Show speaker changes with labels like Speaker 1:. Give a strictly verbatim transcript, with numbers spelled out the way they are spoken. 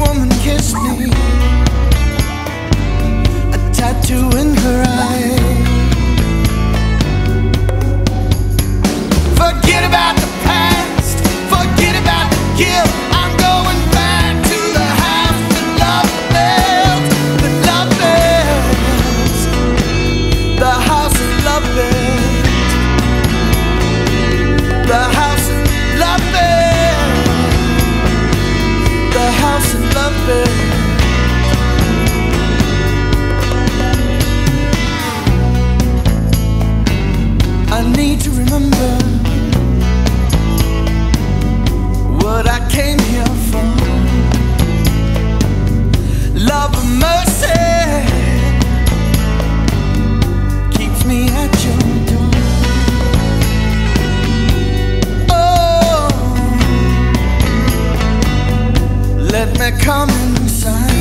Speaker 1: woman kissed me, a tattoo in her eye. Forget about the past, forget about the guilt. I'm going back to the house that love built, that love built, the house of love built, the house of love built, the house of love built. I need to remember what I came here for. Love and mercy keeps me at your door. Oh, let me come inside.